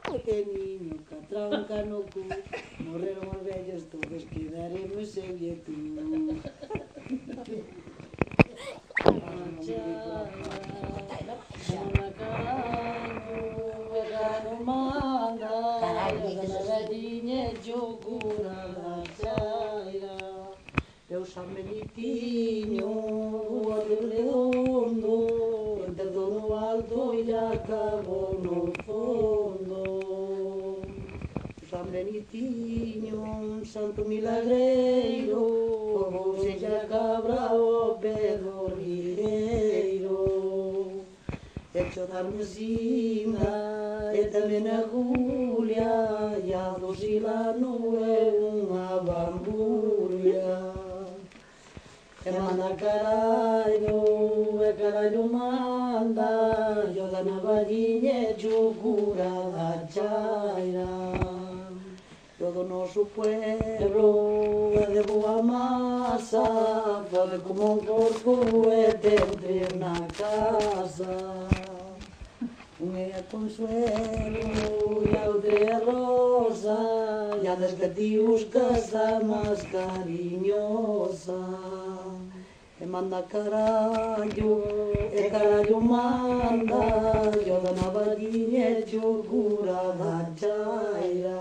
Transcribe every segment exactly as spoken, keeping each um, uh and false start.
pequeniño, catranca no cu, morreron os vellos todos, quedaremos eu e tú. Eu xa benitinho, o ollo redondo, empezou no alto e acabou no fondo. San Benitiño, un santo milagreiro, fogouse a cabra ao pé do rieiro. Hecho da Armesinda e tamén a Julia, e a do Silano é unha bambulia. E manda carallo, e carallo manda, e o da navaliña e chocura da chaira. E o do noso pueblo é de boa masa, pode como un porco e ten tres na casa. Un é a Consuelo e a outra é a Rosa, e a das gatiuscas a máis cariñosa. E manda carallo, e carallo manda, e o da navaliña e chocura da chaira.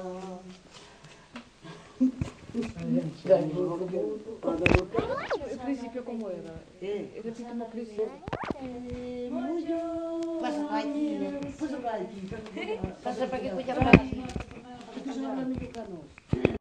El principio cómo era? Eh? Repíteme el principio. Pasa para aquí. Pasa para aquí. Pasa para aquí, cuya para aquí. Porque son los mexicanos.